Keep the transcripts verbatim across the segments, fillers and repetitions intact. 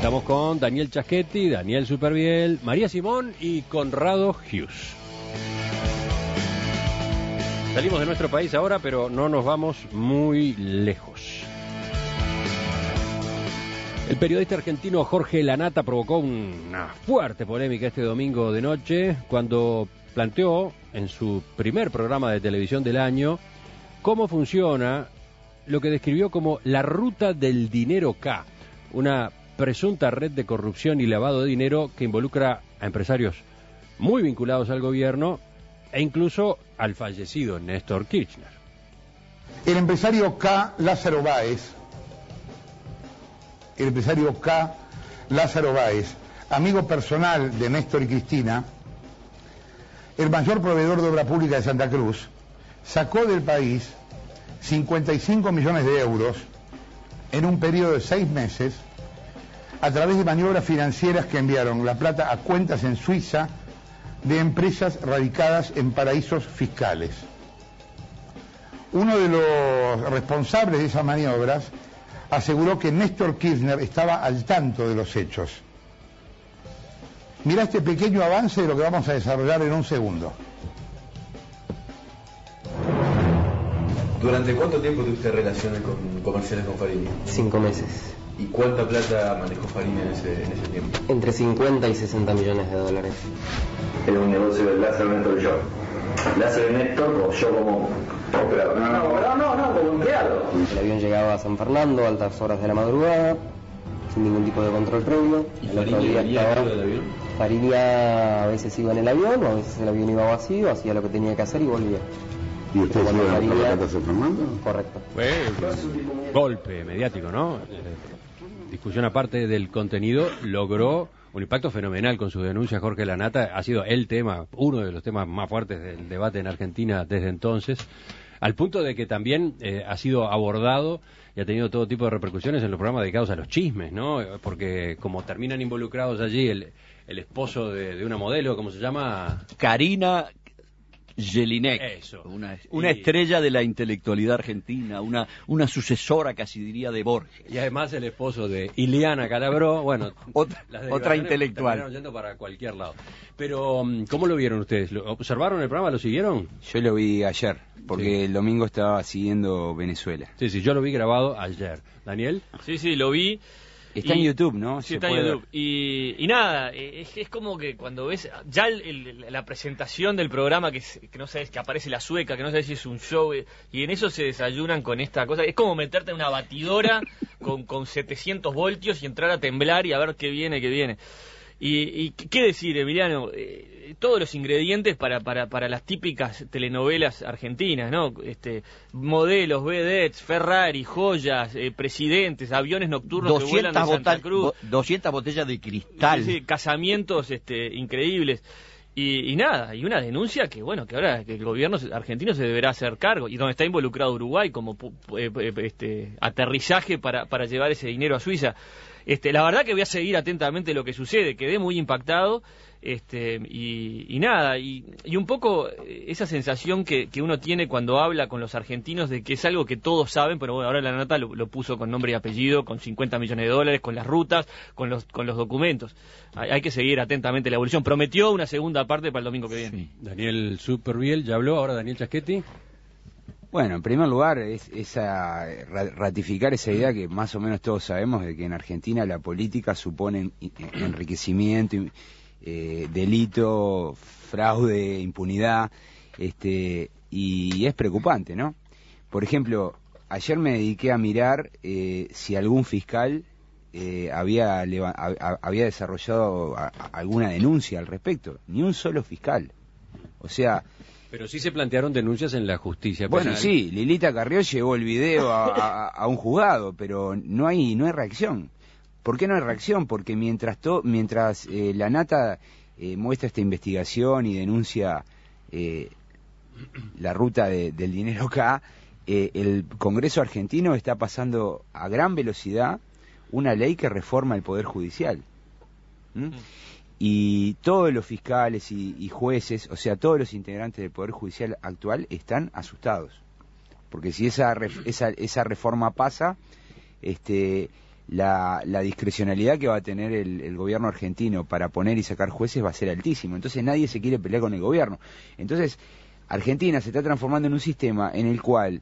Estamos con Daniel Chaschetti, Daniel Superviel, María Simón y Conrado Hughes. Salimos de nuestro país ahora, pero no nos vamos muy lejos. El periodista argentino Jorge Lanata provocó una fuerte polémica este domingo de noche cuando planteó en su primer programa de televisión del año cómo funciona lo que describió como la ruta del dinero K, una presunta red de corrupción y lavado de dinero que involucra a empresarios muy vinculados al gobierno e incluso al fallecido Néstor Kirchner. El empresario K. Lázaro Báez, el empresario K. Lázaro Báez, amigo personal de Néstor y Cristina, el mayor proveedor de obra pública de Santa Cruz, sacó del país cincuenta y cinco millones de euros en un periodo de seis meses a través de maniobras financieras que enviaron la plata a cuentas en Suiza de empresas radicadas en paraísos fiscales. Uno de los responsables de esas maniobras aseguró que Néstor Kirchner estaba al tanto de los hechos. Mirá este pequeño avance de lo que vamos a desarrollar en un segundo. ¿Durante cuánto tiempo tuviste relaciones con comerciales con Farini? Cinco meses. ¿Y cuánta plata manejó Farini en ese, en ese tiempo? Entre cincuenta y sesenta millones de dólares. Era un negocio de Lázaro, Néstor y yo. Lázaro y Néstor, o yo como operador. No, no, no, no, no, como empleado. El avión llegaba a San Fernando a altas horas de la madrugada, sin ningún tipo de control previo. ¿Y Farini venía a del avión? Farini a veces iba en el avión, o a veces el avión iba vacío, hacía lo que tenía que hacer y volvía. ¿Y usted iba a la plata San Fernando? Correcto. Fue un golpe mediático, ¿no? Eh, discusión aparte del contenido, logró un impacto fenomenal con su denuncia. Jorge Lanata ha sido el tema, uno de los temas más fuertes del debate en Argentina desde entonces, al punto de que también eh, ha sido abordado y ha tenido todo tipo de repercusiones en los programas dedicados a los chismes, ¿no? Porque como terminan involucrados allí el, el esposo de, de una modelo, ¿cómo se llama? Karina Jelinek, Eso. una, una Y... estrella de la intelectualidad argentina, una, una sucesora casi diría de Borges. Y además el esposo de Ileana Calabró, bueno, otra, las otra intelectual. Terminaron yendo para cualquier lado. Pero, ¿cómo lo vieron ustedes? ¿Lo observaron el programa? ¿Lo siguieron? Yo lo vi ayer, porque Sí. el domingo estaba siguiendo Venezuela. Sí, sí, yo lo vi grabado ayer. ¿Daniel? Sí, sí, lo vi. Está y, en YouTube, ¿no? Sí, Se está en puede YouTube. ver. Y, y nada, es, es como que cuando ves ya el, el, la presentación del programa, que, es, que no sabes, que aparece la sueca, que no sabes si es un show, y en eso se desayunan con esta cosa. Es como meterte en una batidora con, con setecientos voltios y entrar a temblar y a ver qué viene, qué viene. Y, y qué decir, Emiliano, eh, todos los ingredientes para, para, para las típicas telenovelas argentinas, ¿no? Este, modelos, vedettes, Ferrari, joyas, eh, presidentes, aviones nocturnos que vuelan de Santa Cruz, doscientas botellas de cristal, sí, sí, casamientos este, increíbles. Y, y nada, y una denuncia que bueno, que ahora que el gobierno argentino se deberá hacer cargo, y donde está involucrado Uruguay como eh, este, aterrizaje para, para llevar ese dinero a Suiza. Este, la verdad que voy a seguir atentamente lo que sucede, quedé muy impactado, este, y, y nada, y, y un poco esa sensación que, que uno tiene cuando habla con los argentinos de que es algo que todos saben, pero bueno, ahora la nota lo, lo puso con nombre y apellido, con cincuenta millones de dólares, con las rutas, con los, con los documentos. Hay, hay que seguir atentamente la evolución. Prometió una segunda parte para el domingo que viene. Sí. Daniel Superviel, ¿ya habló ahora Daniel Chaschetti? Bueno, en primer lugar, es esa, ratificar esa idea que más o menos todos sabemos de que en Argentina la política supone enriquecimiento, eh, delito, fraude, impunidad, este, y es preocupante, ¿no? Por ejemplo, ayer me dediqué a mirar eh, si algún fiscal eh, había, había desarrollado a, a alguna denuncia al respecto. Ni un solo fiscal. O sea... Pero sí se plantearon denuncias en la justicia bueno, penal. sí, Lilita Carrió llevó el video a, a, a un juzgado, pero no hay no hay reacción. ¿Por qué no hay reacción? Porque mientras to, mientras eh, la Nata eh, muestra esta investigación y denuncia eh, la ruta de, del dinero acá, eh, el Congreso argentino está pasando a gran velocidad una ley que reforma el Poder Judicial. ¿Mm? Y todos los fiscales y, y jueces, o sea, todos los integrantes del Poder Judicial actual están asustados. Porque si esa, esa, esa reforma pasa, este, la, la discrecionalidad que va a tener el, el gobierno argentino para poner y sacar jueces va a ser altísimo. Entonces nadie se quiere pelear con el gobierno. Entonces Argentina se está transformando en un sistema en el cual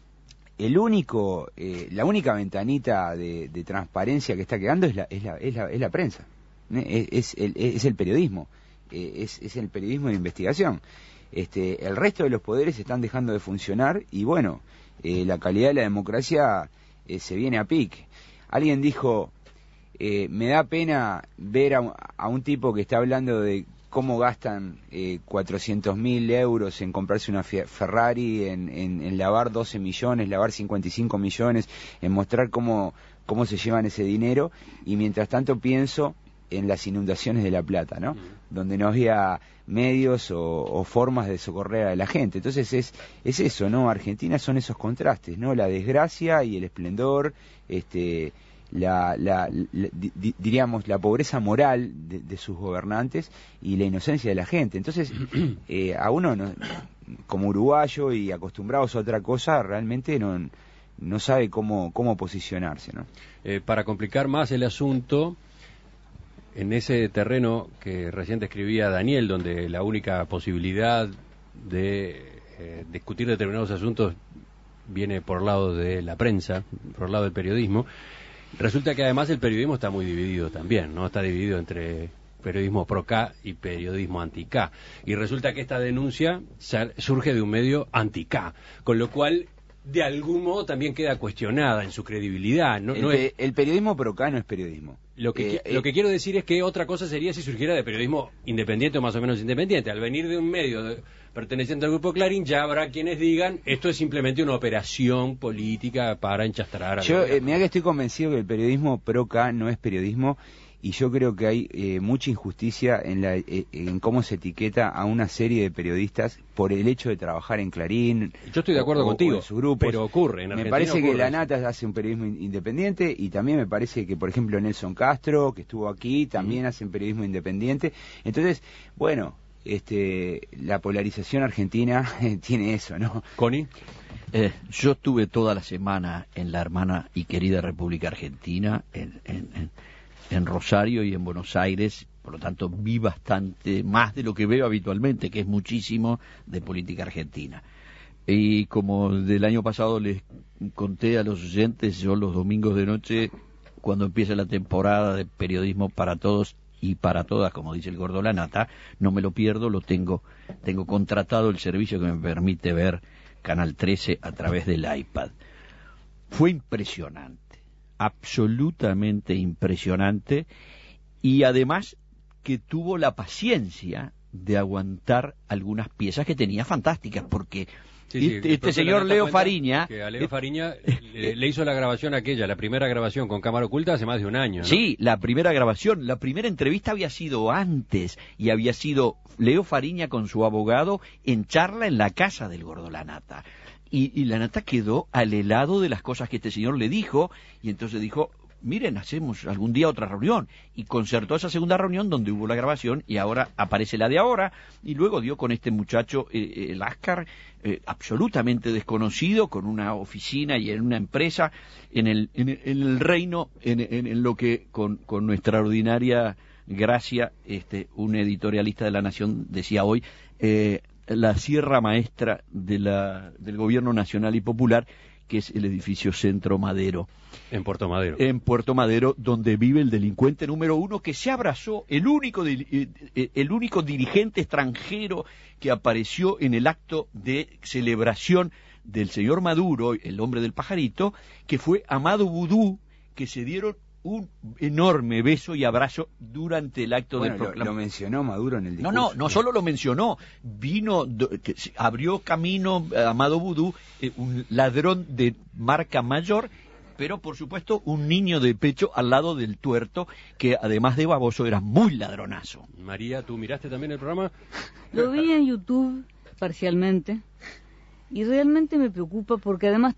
el único, eh, la única ventanita de, de transparencia que está quedando es la, es la, es la, es la prensa, ¿eh? es, es, el, es el periodismo, eh, es, es el periodismo de investigación. Este, el resto de los poderes están dejando de funcionar y bueno, eh, la calidad de la democracia eh, se viene a pique. Alguien dijo, eh, me da pena ver a, a un tipo que está hablando de cómo gastan eh, cuatrocientos mil euros en comprarse una Ferrari, en, en, en lavar doce millones, lavar cincuenta y cinco millones, en mostrar cómo, cómo se llevan ese dinero, y mientras tanto pienso en las inundaciones de La Plata, ¿no? Donde no había medios o, o formas de socorrer a la gente. Entonces es, es eso, ¿no? Argentina son esos contrastes, ¿no? La desgracia y el esplendor, este... La, la, la di, diríamos la pobreza moral de, de sus gobernantes y la inocencia de la gente. Entonces eh, a uno no, como uruguayo y acostumbrados a otra cosa realmente no, no sabe cómo, cómo posicionarse, ¿no? Eh, para complicar más el asunto, en ese terreno que recién describía Daniel, donde la única posibilidad de eh, discutir determinados asuntos viene por el lado de la prensa, por el lado del periodismo. Resulta que además el periodismo está muy dividido también, ¿no? Está dividido entre periodismo pro-K y periodismo anti-K. Y resulta que esta denuncia surge de un medio anti-K, con lo cual de algún modo también queda cuestionada en su credibilidad. No, el, no es... el periodismo pro-K no es periodismo. Lo que, eh, lo eh, que quiero decir es que otra cosa sería si surgiera de periodismo independiente o más o menos independiente. Al venir de un medio de, perteneciente al grupo Clarín, ya habrá quienes digan esto es simplemente una operación política para enchastrar a... Yo, eh, mira que estoy convencido que el periodismo pro-K no es periodismo, y yo creo que hay eh, mucha injusticia en, la, eh, en cómo se etiqueta a una serie de periodistas por el hecho de trabajar en Clarín. Yo estoy de acuerdo o, contigo, o en sus grupos. pero ocurre. En me Argentina parece ocurre que la eso. Nata hace un periodismo independiente, y también me parece que, por ejemplo, Nelson Castro, que estuvo aquí, también uh-huh. hacen periodismo independiente. Entonces, bueno, este, la polarización argentina tiene eso, ¿no? Connie. Eh, yo estuve toda la semana en la hermana y querida República Argentina, en, en, en, en Rosario y en Buenos Aires, por lo tanto vi bastante más de lo que veo habitualmente, que es muchísimo de política argentina. Y como del año pasado les conté a los oyentes, yo los domingos de noche, cuando empieza la temporada de periodismo para todos y para todas, como dice el Gordo La Nata, no me lo pierdo, lo tengo, tengo contratado el servicio que me permite ver Canal trece a través del iPad. Fue impresionante, absolutamente impresionante, y además que tuvo la paciencia de aguantar algunas piezas que tenía fantásticas, porque sí, sí, este, este señor Leo Fariña... Que a Leo Fariña le, le hizo la grabación aquella, la primera grabación con cámara oculta hace más de un año, ¿no? Sí, la primera grabación, la primera entrevista había sido antes, y había sido Leo Fariña con su abogado en charla en la casa del Gordo La Nata. Y, y La Nata quedó al helado de las cosas que este señor le dijo, y entonces dijo... miren, hacemos algún día otra reunión, y concertó esa segunda reunión donde hubo la grabación, y ahora aparece la de ahora, y luego dio con este muchacho, eh, el Ascar, eh, absolutamente desconocido, con una oficina y en una empresa, en el, en el, en el reino, en, en, en lo que con, con nuestra ordinaria gracia, este, un editorialista de La Nación decía hoy, eh, la sierra maestra de la, del gobierno nacional y popular, que es el edificio Centro Madero. En Puerto Madero. En Puerto Madero, donde vive el delincuente número uno, que se abrazó, el único, el único dirigente extranjero que apareció en el acto de celebración del señor Maduro, el hombre del pajarito, que fue Amado Vudú, que se dieron un enorme beso y abrazo durante el acto bueno, del lo, proclama. lo mencionó Maduro en el discurso. No, no, no solo lo mencionó, vino, do, que abrió camino a Amado Vudú, eh, un ladrón de marca mayor, pero por supuesto un niño de pecho al lado del tuerto, que además de baboso era muy ladronazo. María, ¿tú miraste también el programa? Lo vi en YouTube parcialmente. Y realmente me preocupa porque además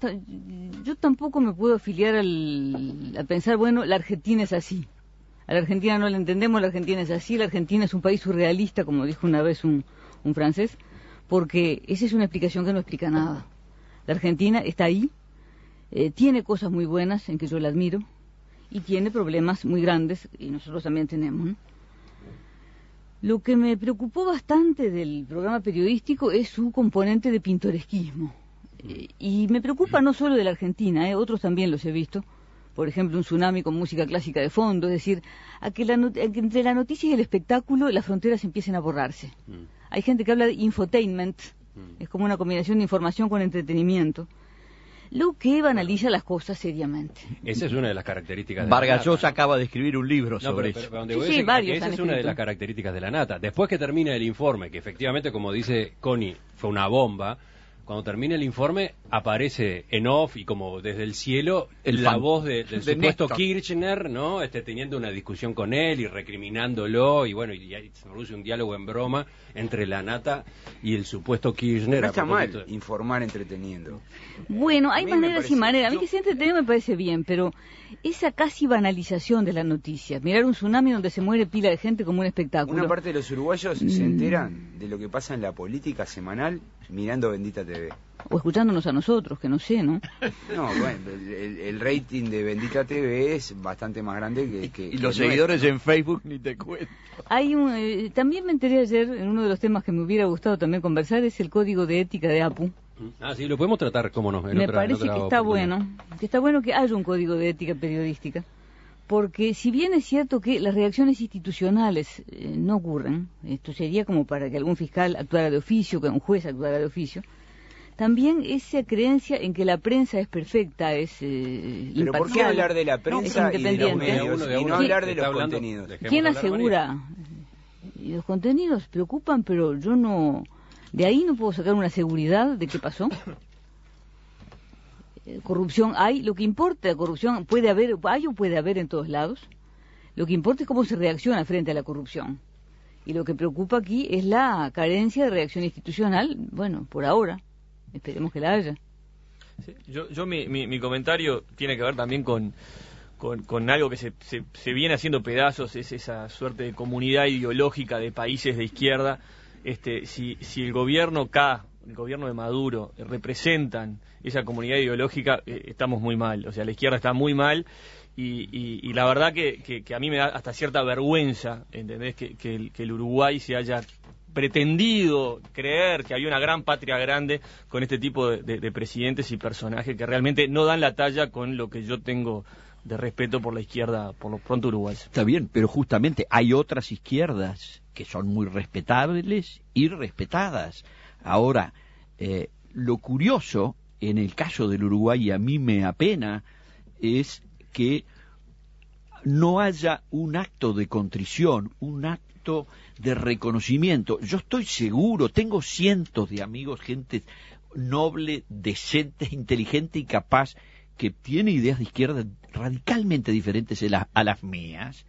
yo tampoco me puedo afiliar al, a pensar, bueno, la Argentina es así. A la Argentina no la entendemos, la Argentina es así, la Argentina es un país surrealista, como dijo una vez un, un francés, porque esa es una explicación que no explica nada. La Argentina está ahí, eh, tiene cosas muy buenas en que yo la admiro, y tiene problemas muy grandes, y nosotros también tenemos, ¿no? Lo que me preocupó bastante del programa periodístico es su componente de pintoresquismo. Eh, y me preocupa no solo de la Argentina, eh, otros también los he visto. Por ejemplo, un tsunami con música clásica de fondo, es decir, a que, la not- a que entre la noticia y el espectáculo las fronteras empiecen a borrarse. Mm. Hay gente que habla de infotainment, mm. es como una combinación de información con entretenimiento. Lo que banaliza las cosas seriamente. Esa es una de las características de Vargas la Llosa nata. acaba de escribir un libro no, sobre pero, eso. pero, pero sí, sí, sí, varios esa han es una de escrito. las características de la nata. Después que termina el informe, que efectivamente, como dice Connie, fue una bomba, cuando termina el informe aparece en off y como desde el cielo El la fan. voz de, del De supuesto Néstor. Kirchner, ¿no? Este, teniendo una discusión con él y recriminándolo y bueno, y ahí se produce un diálogo en broma entre la nata y el supuesto Kirchner. No a está propósito mal de- informar entreteniendo. Bueno, hay A mí me maneras parece- y maneras. A mí yo- que sea entretenido me parece bien, pero esa casi banalización de la noticia, mirar un tsunami donde se muere pila de gente como un espectáculo. Una parte de los uruguayos Mm. se enteran de lo que pasa en la política semanal mirando Bendita T V. O escuchándonos a nosotros, que no sé, ¿no? No, bueno, el, el- el rating de Bendita T V es bastante más grande que... que Y los que seguidores nuestro. en Facebook ni te cuento. Hay un, eh, también me enteré ayer, en uno de los temas que me hubiera gustado también conversar, es el código de ética de APU. Ah, sí, lo podemos tratar, cómo no. en Me otra- en parece otra que está oportunidad. bueno, que está bueno que haya un código de ética periodística, porque si bien es cierto que las reacciones institucionales eh, no ocurren, esto sería como para que algún fiscal actuara de oficio, que un juez actuara de oficio, también esa creencia en que la prensa es perfecta, es eh, Pero ¿por qué imparcial, hablar de la no, prensa es y de los independiente? medios De uno, de y uno, no sí. hablar de Está los hablando- contenidos? dejemos ¿Quién hablar a María. asegura? Y los contenidos preocupan, pero yo no... De ahí no puedo sacar una seguridad de qué pasó. Eh, corrupción hay, lo que importa, corrupción puede haber, hay o puede haber en todos lados. Lo que importa es cómo se reacciona frente a la corrupción. Y lo que preocupa aquí es la carencia de reacción institucional, bueno, por ahora. Esperemos que la haya. Sí, yo, yo mi, mi, mi comentario tiene que ver también con, con, con algo que se, se, se viene haciendo pedazos, es esa suerte de comunidad ideológica de países de izquierda. Este, si, si el gobierno K, el gobierno de Maduro, eh, representan esa comunidad ideológica, eh, estamos muy mal. O sea, la izquierda está muy mal. Y, y, y la verdad que, que, que a mí me da hasta cierta vergüenza, ¿entendés? Que, que, el, que el Uruguay se haya pretendido creer que había una gran patria grande con este tipo de, de, de presidentes y personajes que realmente no dan la talla con lo que yo tengo de respeto por la izquierda, por lo pronto uruguaya. Está bien, pero justamente hay otras izquierdas que son muy respetables y respetadas. Ahora, eh, lo curioso en el caso del Uruguay, y a mí me apena, es que no haya un acto de contrición, un acto de reconocimiento. Yo estoy seguro, tengo cientos de amigos, gente noble, decente, inteligente y capaz, que tiene ideas de izquierda radicalmente diferentes a, la, a las mías,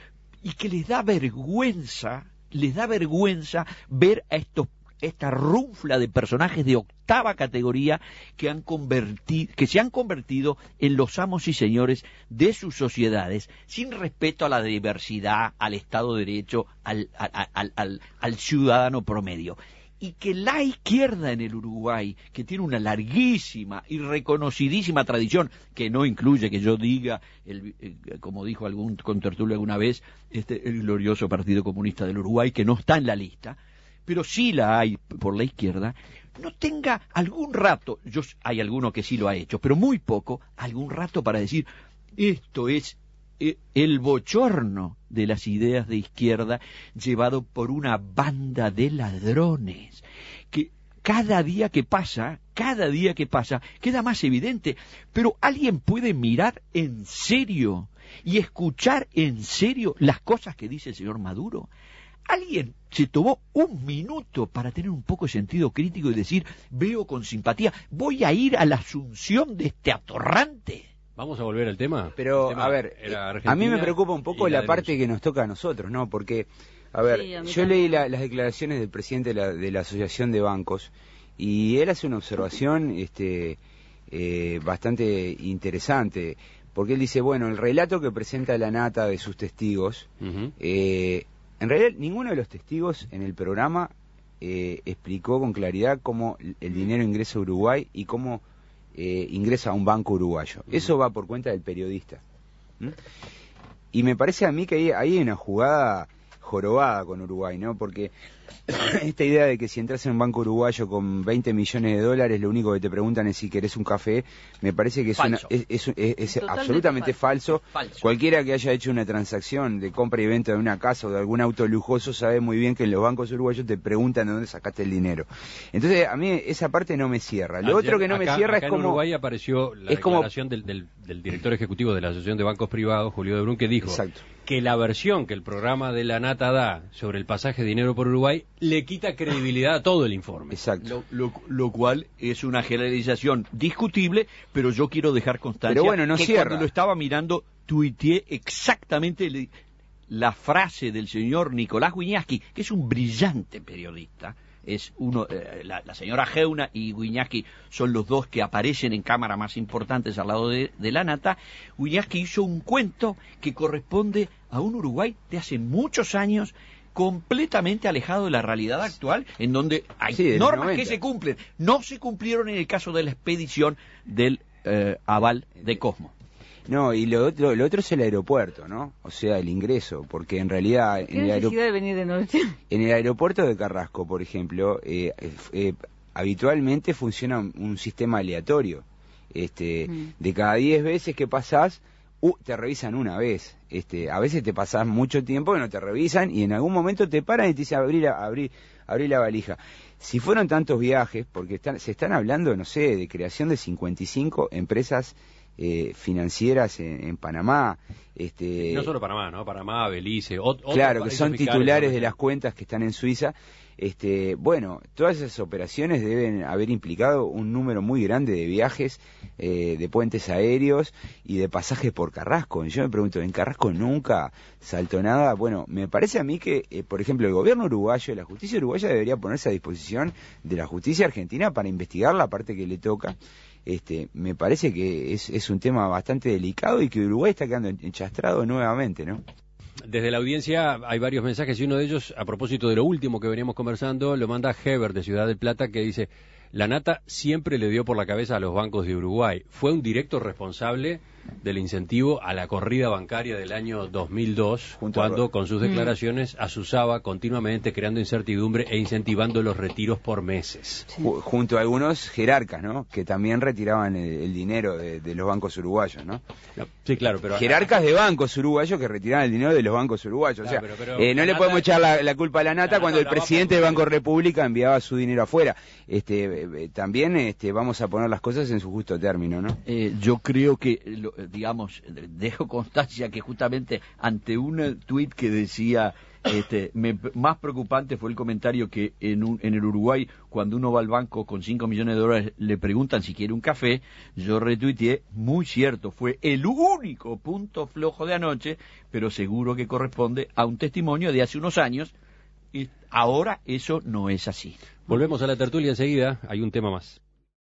y que les da vergüenza, les da vergüenza ver a estos esta runfla de personajes de octava categoría que han convertido, que se han convertido en los amos y señores de sus sociedades, sin respeto a la diversidad, al Estado de Derecho, al, al, al, al, al ciudadano promedio. Y que la izquierda en el Uruguay, que tiene una larguísima y reconocidísima tradición, que no incluye que yo diga, el, eh, como dijo algún contertulio alguna vez, este, el glorioso Partido Comunista del Uruguay, que no está en la lista, pero sí la hay por la izquierda, no tenga algún rato, yo hay alguno que sí lo ha hecho, pero muy poco, algún rato para decir, esto es eh, el bochorno de las ideas de izquierda llevado por una banda de ladrones, que cada día que pasa, cada día que pasa, queda más evidente, pero alguien puede mirar en serio y escuchar en serio las cosas que dice el señor Maduro. ¿Alguien se tomó un minuto para tener un poco de sentido crítico y decir, veo con simpatía, voy a ir a la asunción de este atorrante? Vamos a volver al tema. Pero, El tema a ver, era a mí Argentina me preocupa un poco y la, la parte denuncia. que nos toca a nosotros, ¿no? Porque, a ver, Sí, a mí yo también. leí la- las declaraciones del presidente de la, de la Asociación de Bancos y él hace una observación este, eh, bastante interesante, porque él dice, bueno, el relato que presenta la nata de sus testigos, Ujú. eh, en realidad ninguno de los testigos en el programa eh, explicó con claridad cómo el dinero ingresa a Uruguay y cómo eh, ingresa a un banco uruguayo. Eso va por cuenta del periodista. ¿Mm? Y me parece a mí que ahí, ahí hay una jugada jorobada con Uruguay, ¿no? Porque esta idea de que si entras en un banco uruguayo con veinte millones de dólares, lo único que te preguntan es si querés un café, me parece que es, una, es, es, es, es absolutamente falso. falso. Cualquiera que haya hecho una transacción de compra y venta de una casa o de algún auto lujoso sabe muy bien que en los bancos uruguayos te preguntan de dónde sacaste el dinero. Entonces, a mí esa parte no me cierra. Lo Ayer, otro que no acá, me cierra acá es como... en Uruguay apareció la es declaración como... del, del, del director ejecutivo de la Asociación de Bancos Privados, Julio de Brun, que dijo... Exacto. que la versión que el programa de la Nata da sobre el pasaje de dinero por Uruguay le quita credibilidad a todo el informe. Exacto. Lo, lo, lo cual es una generalización discutible, pero yo quiero dejar constancia pero bueno, no que cierra. Cuando lo estaba mirando, tuiteé exactamente le, la frase del señor Nicolás Wiñaski, que es un brillante periodista. Es uno, eh, la, la señora Geuna y Wiñaski son los dos que aparecen en cámara más importantes al lado de, de la Nata. Wiñaski hizo un cuento que corresponde a un Uruguay de hace muchos años, completamente alejado de la realidad actual, en donde hay sí, normas que se cumplen. No se cumplieron en el caso de la expedición del eh, aval de Cosmo. No, y lo otro, lo otro es el aeropuerto, ¿no? O sea, el ingreso, porque en realidad... ¿Qué en necesidad el de venir de noche? En el aeropuerto de Carrasco, por ejemplo, eh, eh, habitualmente funciona un, un sistema aleatorio. Este, mm. De cada diez veces que pasás, uh, te revisan una vez. Este, a veces te pasás mucho tiempo que no te revisan y en algún momento te paran y te dicen abrí la, abrí, abrí la valija. Si fueron tantos viajes, porque están, se están hablando, no sé, de creación de cincuenta y cinco empresas Eh, financieras en, en Panamá, este, no solo Panamá, ¿no? Panamá, Belice, ot claro, que son titulares de las cuentas que están en Suiza. Este, bueno, todas esas operaciones deben haber implicado un número muy grande de viajes, eh, de puentes aéreos y de pasajes por Carrasco. Y yo me pregunto, ¿en Carrasco nunca saltó nada? Bueno, me parece a mí que, eh, por ejemplo, el gobierno uruguayo, la justicia uruguaya debería ponerse a disposición de la justicia argentina para investigar la parte que le toca. Este, me parece que es, es un tema bastante delicado y que Uruguay está quedando enchastrado nuevamente, ¿no? Desde la audiencia hay varios mensajes y uno de ellos, a propósito de lo último que veníamos conversando, lo manda Heber de Ciudad del Plata, que dice: la Nata siempre le dio por la cabeza a los bancos de Uruguay. Fue un directo responsable del incentivo a la corrida bancaria del año dos mil dos, Junto cuando con sus declaraciones mm. asusaba continuamente, creando incertidumbre e incentivando los retiros por meses. Sí. Junto a algunos jerarcas, ¿no? Que también retiraban el, el dinero de, de los bancos uruguayos, ¿no? no sí, claro, pero... Jerarcas de bancos uruguayos que retiraban el dinero de los bancos uruguayos. Claro, o sea, pero, pero, eh, no le Nata, podemos echar la, la culpa a la Nata la cuando Nata el presidente del Banco República enviaba su dinero afuera. Este, eh, también este, vamos a poner las cosas en su justo término, ¿no? Eh, yo creo que, lo, digamos, dejo constancia que justamente ante un tuit que decía, este, me, más preocupante fue el comentario que en, un, en el Uruguay, cuando uno va al banco con cinco millones de dólares, le preguntan si quiere un café, yo retuiteé, muy cierto, fue el único punto flojo de anoche, pero seguro que corresponde a un testimonio de hace unos años, y ahora eso no es así. Volvemos a la tertulia enseguida, hay un tema más.